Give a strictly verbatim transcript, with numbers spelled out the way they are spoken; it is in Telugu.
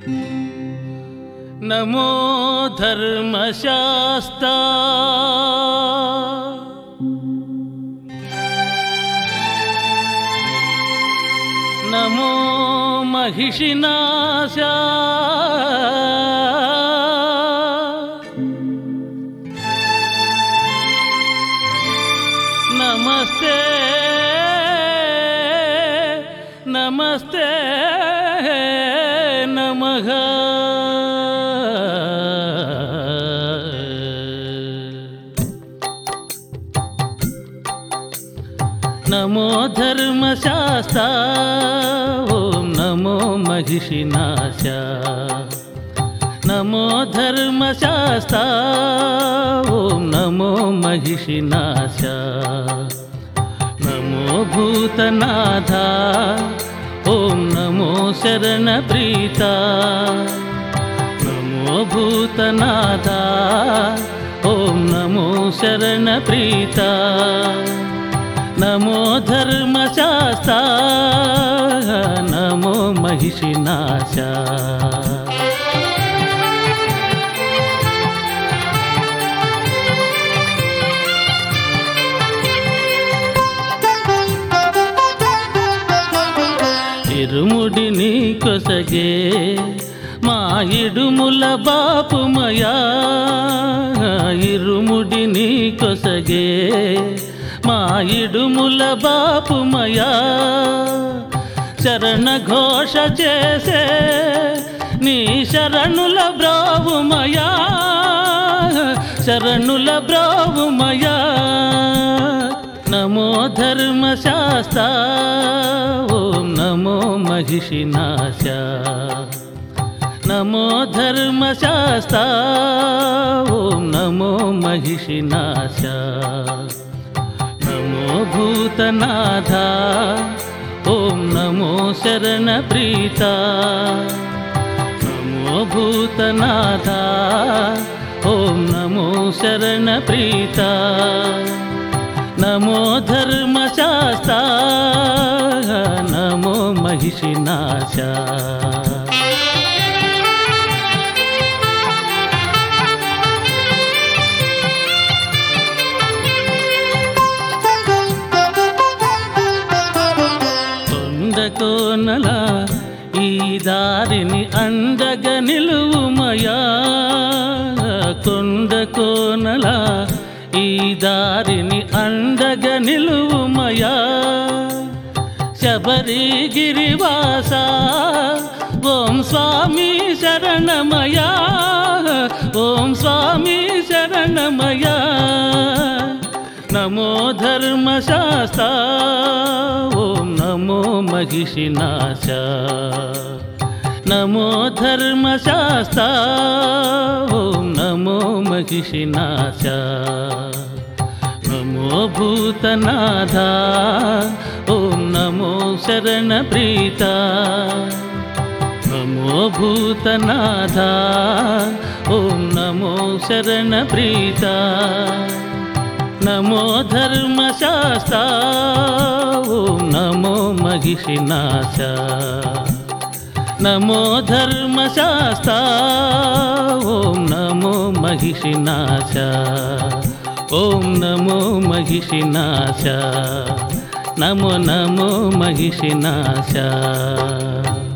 नमो धर्मशास्ता नमो महिषिनाशा नमस्ते नमस्ते नमः। नमो धर्मशास्ता ओम नमो महिषिनाशा नमो धर्मशास्ता ओम नमो महिषिनाशा नमो भूतनाथा ओम नमो शरणप्रीता नमो भूतनाथा ओम नमो शरणप्रीता नमो धर्मशास्ता नमो महिषिनाशा। ఇరుముడిని కొసగే మా ఇడుముల బాపుమయా ఇరుముడిని కొసగే మా ఇడుముల బాపుమయా శరణ ఘోష చేసే నీ శరణుల బ్రావుమయా శరణుల బ్రావుమయా नमो धर्मशास्ता ओम नमो महिषिनाशा नमो धर्मशास्ता ओम नमो महिषिनाशा नमो भूतनाथा ओम नमो शरणप्रीता नमो भूतनाथा ओम नमो शरणप्रीता नमो धर्मशास्ता नमो महिषिनाशा। కొండకోనల ఈ దారిని అండగా నిలువుమయా కొండకోనల ఈ దారిని అండగా నిలువుమయా శబరిగిరివాస ఓం స్వామి శరణమయా ఓం స్వామి శరణమయా నమో ధర్మశాస్తా ఓం నమో महिषिनाशा नमो धर्मशास्ता ओम नमो महिषिनाशा नमो भूतनाथा ओम नमो शरणप्रीता नमो भूतनाथा ओम नमो शरणप्रीता नमो धर्मशास्ता ओम नमो महिषिनाशा नमो धर्मशास्ता ओम नमो महिषिनाशा ओम नमो महिषिनाशा नमो नमो महिषिनाशा।